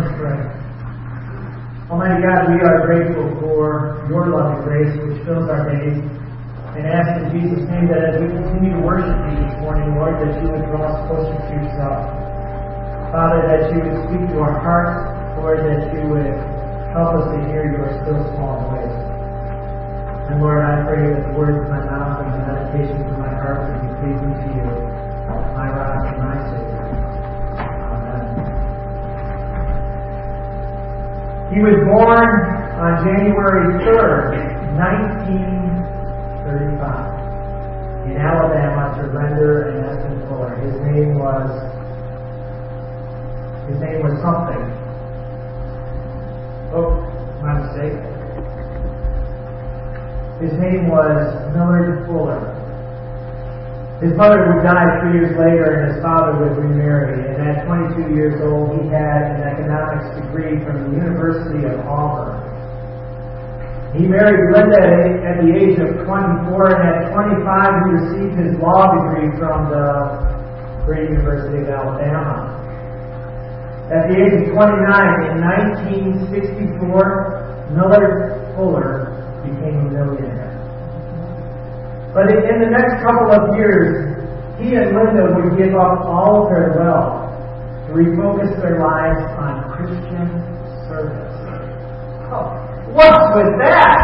Let's pray. Almighty God, we are grateful for your loving grace which fills our days, and ask in Jesus' name that as we continue to worship you this morning, Lord, that you would draw us closer to yourself. Father, that you would speak to our hearts, Lord, that you would help us to hear your still small voice. And Lord, I pray that the words of my mouth and the meditations of my heart would be pleasing to you, my rock and my Savior. He was born on January 3rd, 1935, in Alabama to Render and Esmond Fuller. His name was something. Oh, my mistake. His name was Millard Fuller. His mother would die 3 years later and his father would remarry. And at 22 years old, he had an economics degree from the University of Auburn. He married Linda at the age of 24, and at 25 he received his law degree from the Great University of Alabama. At the age of 29, in 1964, Millard Fuller became a millionaire. But in the next couple of years, he and Linda would give up all of their wealth to refocus their lives on Christian service. Oh, what's with that?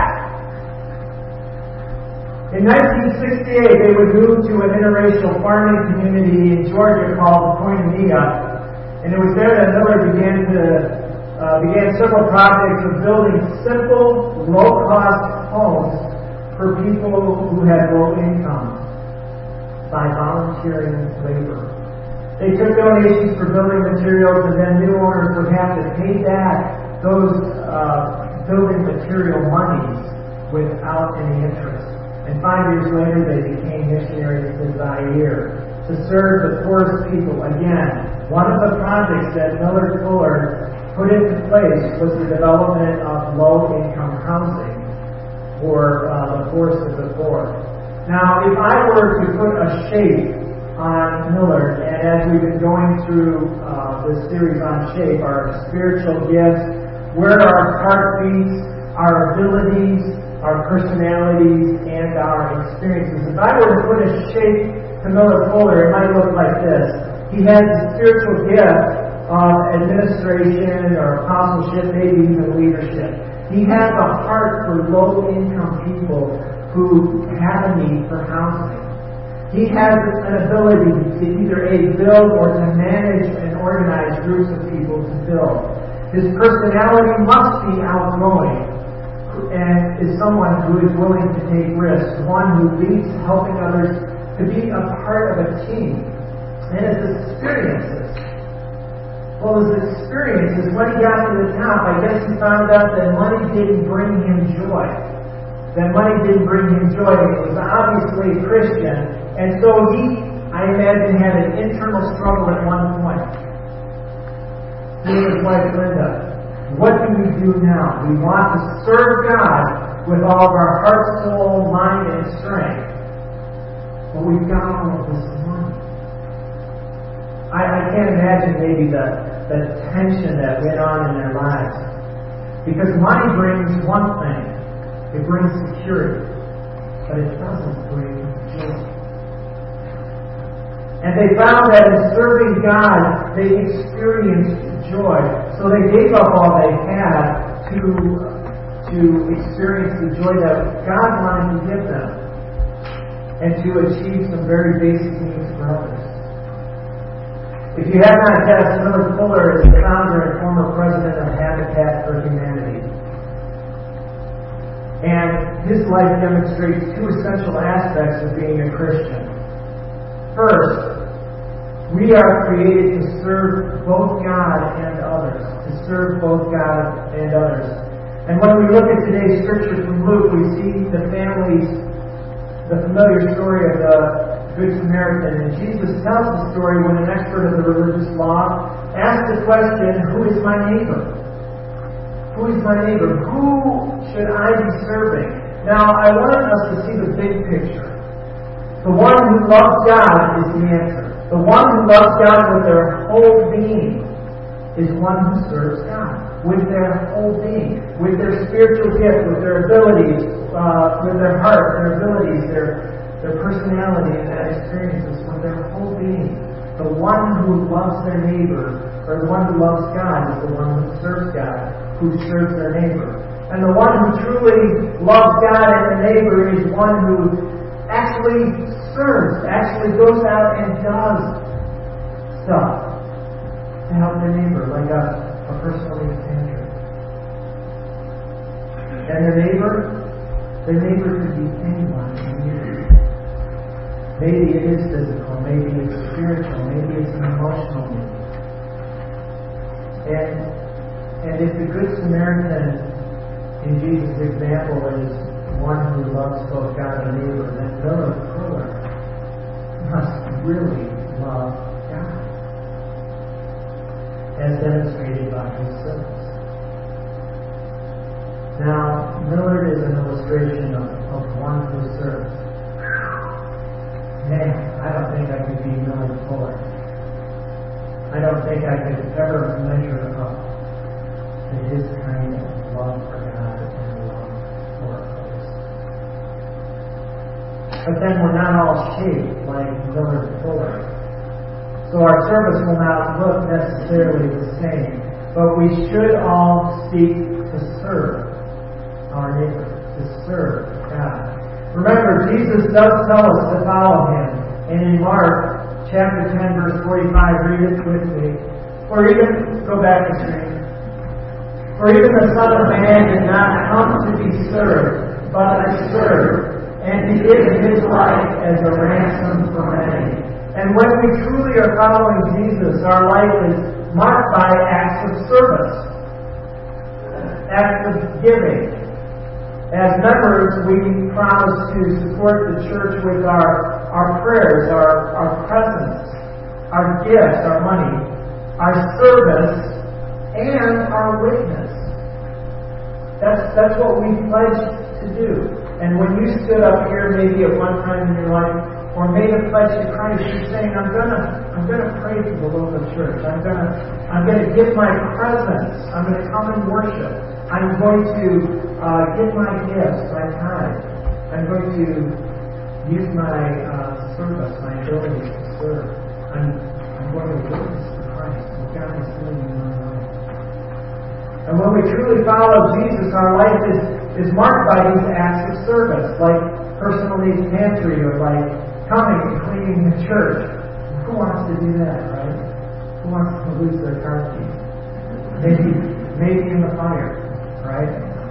In 1968, they would move to an interracial farming community in Georgia called Koinonia, and it was there that Miller began several projects of building simple, low-cost homes for people who had low incomes by volunteering labor. They took donations for building materials, and then new owners would have to pay back those building material monies without any interest. And 5 years later, they became missionaries to Zaire to serve the poorest people. Again, one of the projects that Millard Fuller put into place was the development of low-income housing for the poorest of the poor. Now, if I were to put a shape on Millard, and as we've been going through this series on shape, our spiritual gifts, where our heart beats, our abilities, our personalities, and our experiences. If I were to put a shape to Millard Fuller, it might look like this. He has the spiritual gift of administration or apostleship, maybe even leadership. He has a heart for low-income people who have a need for housing. He has an ability to either build or to manage and organize groups of people to build. His personality must be outgoing and is someone who is willing to take risks, one who leads helping others to be a part of a team. And his experiences. Well, his experiences, when he got to the top, I guess he found out that money didn't bring him joy. That money didn't bring him joy. He was obviously a Christian. And so he, I imagine, had an internal struggle at one point. He and his wife, Linda. What do we do now? We want to serve God with all of our heart, soul, mind, and strength. But we've got all of this money. I can't imagine maybe the tension that went on in their lives. Because money brings one thing. It brings security. But it doesn't bring joy. And they found that in serving God, they experienced joy. So they gave up all they had to experience the joy that God wanted to give them. And to achieve some very basic needs for others. If you have not guessed, Millard Fuller is the founder and former president of Habitat for Humanity. And his life demonstrates two essential aspects of being a Christian. First, we are created to serve both God and others. To serve both God and others. And when we look at today's scripture from Luke, we see the familiar story of the Good Samaritan. And Jesus tells the story when an expert of the religious law asks the question, who is my neighbor? Who is my neighbor? Who should I be serving? Now, I want us to see the big picture. The one who loves God is the answer. The one who loves God with their whole being is one who serves God with their whole being, with their spiritual gift, with their abilities, with their heart, their abilities, their personality and their experiences, with their whole being. The one who loves their neighbor, or the one who loves God, is the one who serves God, who serves their neighbor. And the one who truly loves God and the neighbor is one who actually serves, actually goes out and does stuff to help their neighbor, like a personal needs pantry. And their neighbor could be anyone in need. Maybe it is physical, maybe it's spiritual, maybe it's an emotional need. And if the Good Samaritan in Jesus' example is one who loves both God and neighbor, then Miller Fuller must really love God, as demonstrated by his service. Now, Millard is an illustration of one who serves. Man, I don't think I could be Millard Fuller. I don't think I could ever measure up to his kind of love for God and love for others. But then we're not all shaped like Millard Fuller. So our service will not look necessarily the same. But we should all seek to serve our neighbor, to serve God. Remember, Jesus does tell us to follow Him. And in Mark chapter 10, verse 45, read it with me. Go back to screen. For even the Son of Man did not come to be served, but to serve, and to give His life as a ransom for many. And when we truly are following Jesus, our life is marked by acts of service, acts of giving. As members, we promise to support the church with our prayers, our presence, our gifts, our money, our service, and our witness. That's what we pledge to do. And when you stood up here maybe at one time in your life, or made a pledge to Christ, you're saying, I'm gonna pray for the local church. I'm gonna give my presence. I'm gonna come and worship. I'm going to give my gifts, my time. I'm going to use my service, my abilities to serve. I'm going to witness to Christ. What God is doing in my life. And when we truly follow Jesus, our life is marked by these acts of service, like personal needs pantry, or like coming and cleaning the church. Who wants to do that, right? Who wants to lose their car keys? Maybe in the fire, right?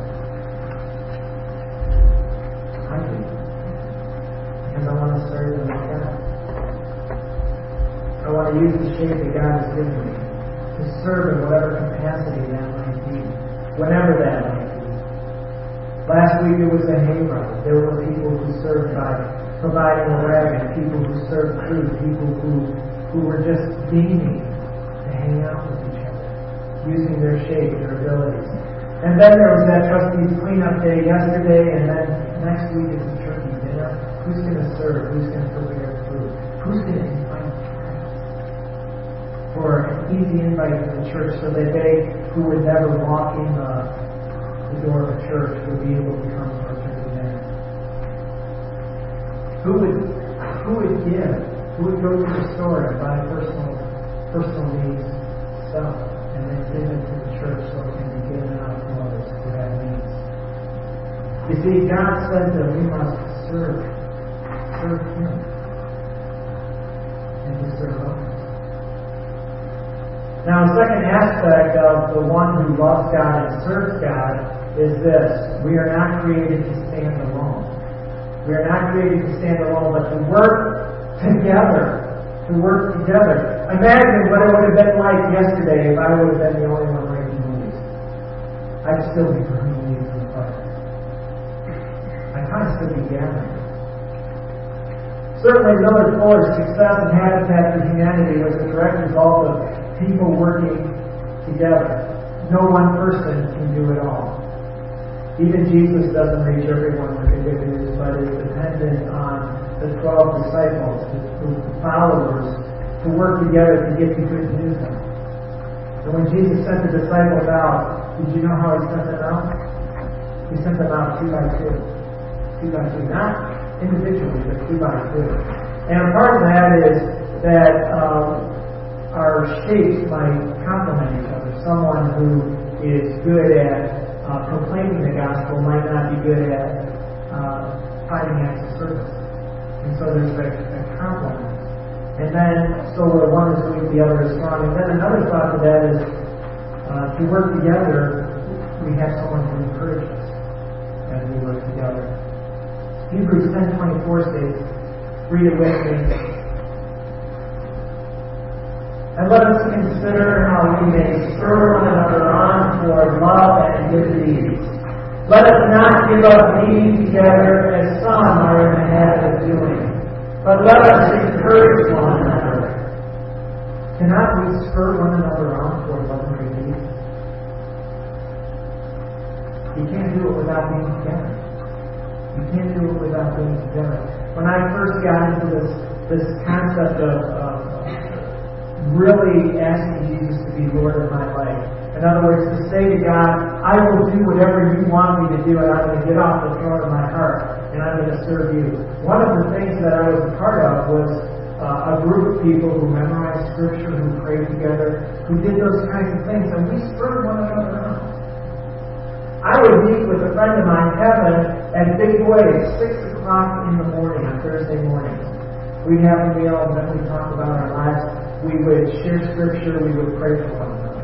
I do. Because I want to serve them with God. I want to use the shape that God has given me to serve in whatever capacity that might be, whenever that might be. Last week it was a hayride. There were people who served by providing a wagon, people who served food, people who were just beaming to hang out with each other, using their shape, their abilities. And then there was that trustees cleanup day yesterday, and then next week is the turkey dinner. Who's going to serve? Who's going to prepare food? Who's going to invite friends? For an easy invite to the church so that they who would never walk in the door of a church would be able to come to our turkey dinner. Who would give? Who would go to the store and buy personal needs stuff and then give it to the church so it can be given out to others who have needs? You see, God says that we must serve Him and to serve others. Now, the second aspect of the one who loves God and serves God is this: we are not created to stand alone. We are not created to stand alone, but to work together. To work together. Imagine what it would have been like yesterday if I would have been the only one making movies. I'd still be burning leaves in the fire. I'd kind of still be gathering. Certainly, Millard Fuller's success in Habitat for Humanity was a direct result of people working together. No one person can do it all. Even Jesus doesn't reach everyone with the good news, but is dependent on the 12 disciples, the followers, to work together to get the good news out. And when Jesus sent the disciples out, did you know how he sent them out? He sent them out 2 by 2. 2 by 2. Not individually, but 2 by 2. And a part of that is that our shapes might complement each other. Someone who is good at proclaiming the gospel might not be good at finding acts of service. And so there's a complement. And then, so where one is weak, the other is strong. And then another thought to that is to work together, we have someone to encourage us as we work together. Hebrews 10:24 states, read it with me. And let us consider how we may spur one another on toward love and good deeds. Let us not give up meeting together as some are in the habit of doing, but let us encourage one another. Cannot we spur one another on toward love and good deeds? You can't do it without being together. You can't do it without being together. When I first got into this concept of really asking Jesus to be Lord of my life. In other words, to say to God, I will do whatever you want me to do, and I'm going to get off the throne of my heart, and I'm going to serve you. One of the things that I was a part of was a group of people who memorized Scripture, who prayed together, who did those kinds of things, and we spurred one another on. I would meet with a friend of mine, Kevin, at Big Boy at 6 o'clock in the morning on Thursday mornings. We'd have a meal, and then we'd talk about our lives. We would share Scripture. We would pray for one another.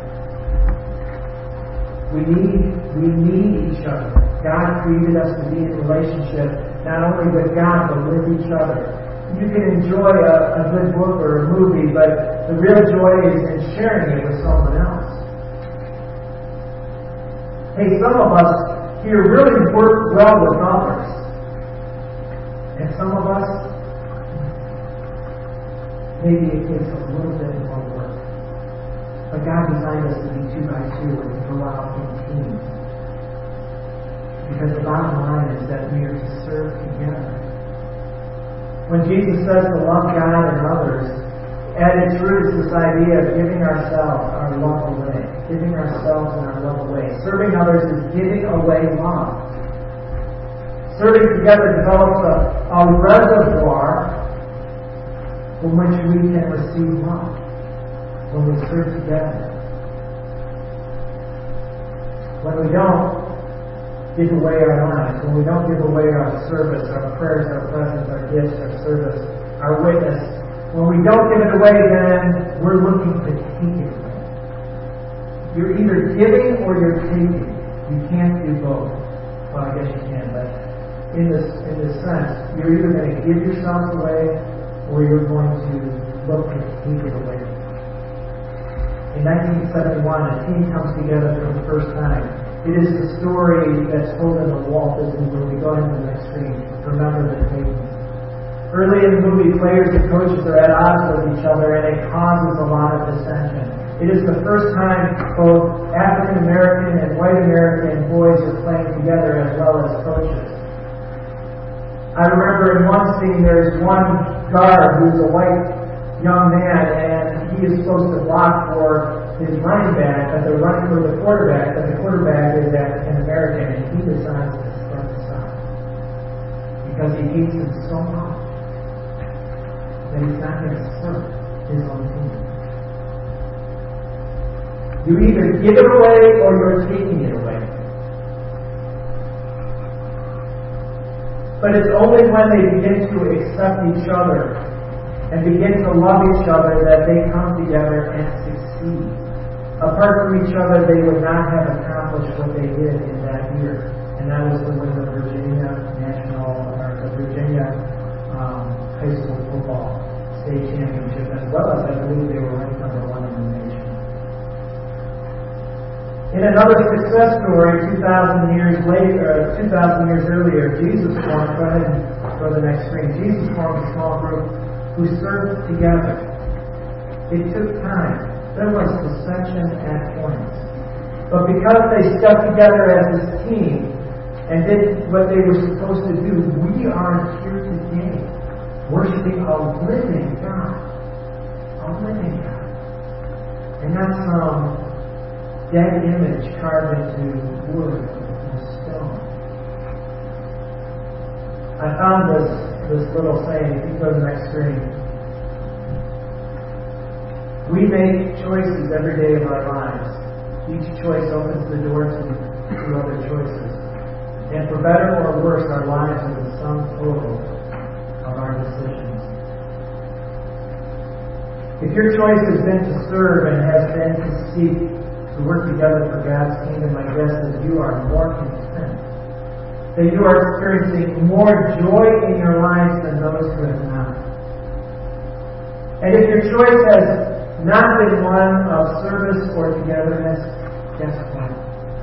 We need each other. God created us to be in relationship not only with God but with each other. You can enjoy a good book or a movie, but the real joy is in sharing it with someone else. Hey, some of us here really work well with others, and some of us, maybe it takes a little bit more work. But God designed us to be 2 by 2 and to go out in teams. Because the bottom line is that we are to serve together. When Jesus says to love God and others, at its root is this idea of giving ourselves our love away. Giving ourselves and our love away. Serving others is giving away love. Serving together develops a reservoir from which we can receive love when we serve together. When we don't give away our lives, when we don't give away our service, our prayers, our presence, our gifts, our service, our witness, when we don't give it away, then we're looking to take it away. You're either giving or you're taking. You can't do both. Well, I guess you can, but in this sense, you're either going to give yourself away or you're going to look to take it away. In 1971, a team comes together for the first time. It is the story that's told in the Walt Disney movie. Go ahead to the next screen. Remember the Titans. Early in the movie, players and coaches are at odds with each other, and it causes a lot of dissension. It is the first time both African American and white American boys are playing together as well as coaches. I remember in one scene there's one guard who's a white young man, and he is supposed to block for his running back, but they're running for the quarterback, but the quarterback is African American, and he decides to step aside because he hates him so much that he's not going to serve his own team. You either give it away or you're taking it away. But it's only when they begin to accept each other and begin to love each other that they come together and succeed. Apart from each other, they would not have accomplished what they did in that year. And that was to win the Virginia high school football state championship, as well as I believe they were ranked number 1 in the nation. In another success story, 2,000 years earlier, Jesus formed, go ahead and go to the next screen, Jesus formed a small group who served together. It took time. There was dissension at points. But because they stuck together as this team and did what they were supposed to do, we are here today worshiping a living God. A living God. And not some dead image carved into wood and stone. I found this little saying. If you go to the next screen. We make choices every day of our lives. Each choice opens the door to other choices. And for better or worse, our lives are the sum total of our decisions. If your choice has been to serve and has been to seek to work together for God's kingdom, I guess that you are more content, that you are experiencing more joy in your lives than those who have not. And if your choice has not been one of service or togetherness, guess what?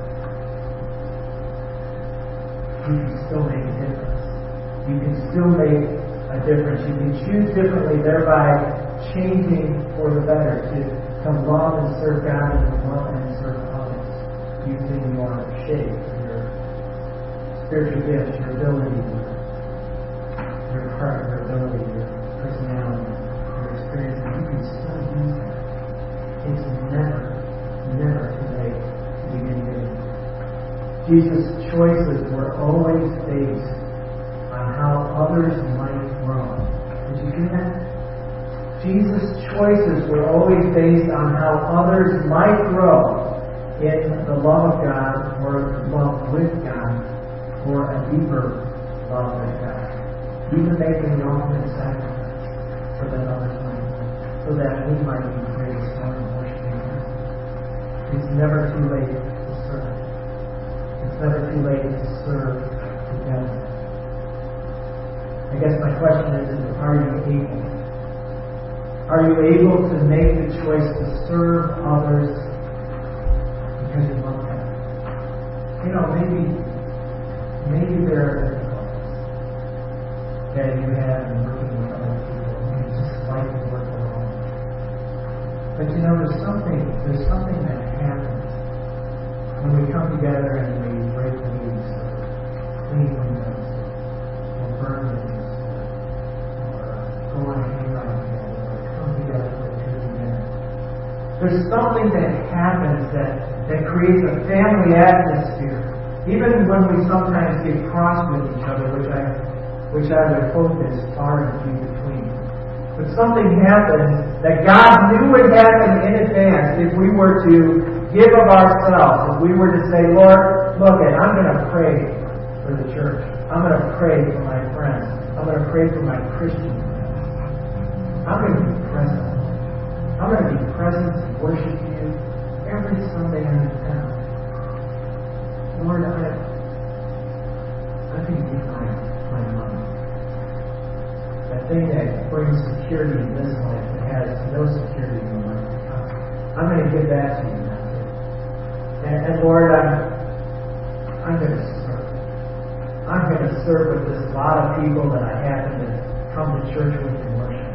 You can still make a difference. You can still make a difference. You can choose differently, thereby changing for the better, to love and serve God and to love and serve others, using your shape, your spiritual gifts, your ability, your heart, your ability, your personality, your experience. You can still use that. It's never too late to begin giving. Jesus' choices were always based on how others might grow. Did you see that? Jesus' choices were always based on how others might grow in the love of God, or love with God, or a deeper love with God. Even making the ultimate sacrifice so that others might grow, so that we might be praised and worshiping Him. It's never too late to serve. It's never too late to serve together. I guess my question is, are you able? Are you able to make the choice to serve others because you love them? You know, maybe there are difficulties that you have in working with other people. You just like to work alone. But you know, there's something that happens when we come together and we break leaves, or clean windows, or burn leaves, or go on a hayride together, or come together for 2 minutes. There's something that happens that creates a family atmosphere. Even when we sometimes get cross with each other, which I would hope is far and few between. But something happens that God knew would happen in advance if we were to give of ourselves. If we were to say, Lord, look, I'm going to pray for the church. I'm going to pray for my friends. I'm going to pray for my Christian friends. I'm going to be present. I'm going to be present to worship you every Sunday I'm in town. Lord, I'm going to give my money. That thing that brings security in this life that has no security in the life to come. I'm going to give that to you. And Lord, I'm going to serve. I'm going to serve with this lot of people that I happen to come to church with and worship.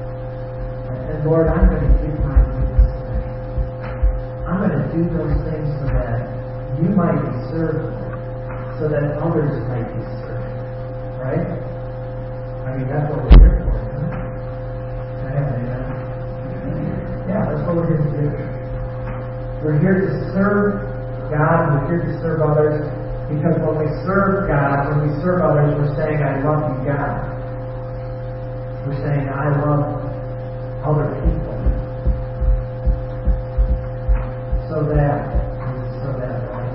And Lord, I'm going to give my witness today. I'm going to do those things so that you might be served, so that others might be served. Right? I mean, that's what we're here for, isn't it? Can I have an amen? Yeah, that's what we're here to do. We're here to serve God, we're here to serve others, because when we serve God, when we serve others, we're saying, I love you, God. We're saying, I love other people. So that, right?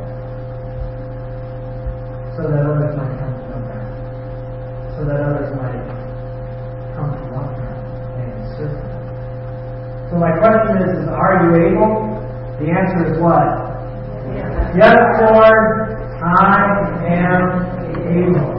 So that others might come to know God. So that others might come to love God and serve God. So my question is are you able? The answer is what? Yes, Lord, I am able.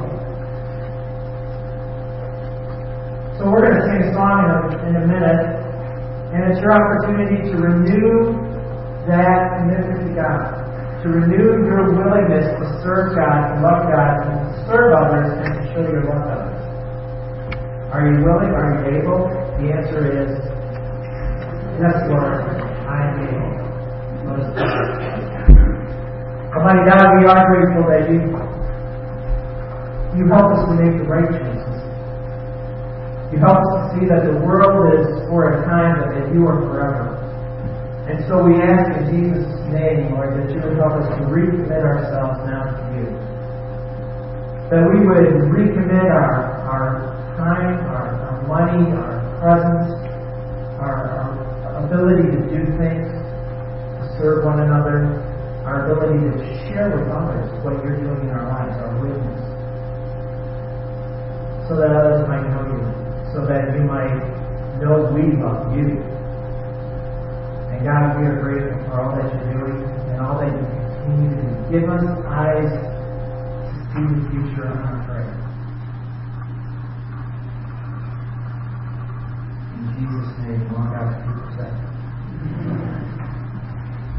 So we're going to sing a song in a minute, and it's your opportunity to renew that commitment to God, to renew your willingness to serve God, to love God, and to serve others, and to show your love to others. Are you willing? Are you able? The answer is yes, Lord, I am able. Let us pray. Almighty God, we are grateful that you help us to make the right choices. You help us to see that the world is for a time, but that you are forever. And so we ask in Jesus' name, Lord, that you would help us to recommit ourselves now to you. That we would recommit our time, our money, our presence, our ability to do things, to serve one another, our ability to share with others what you're doing in our lives, our witness, so that others might know you, so that you might know we love you. And God, we are grateful for all that you're doing and all that you continue to do. Give us eyes to see the future on our prayer. In Jesus' name, all God's people say.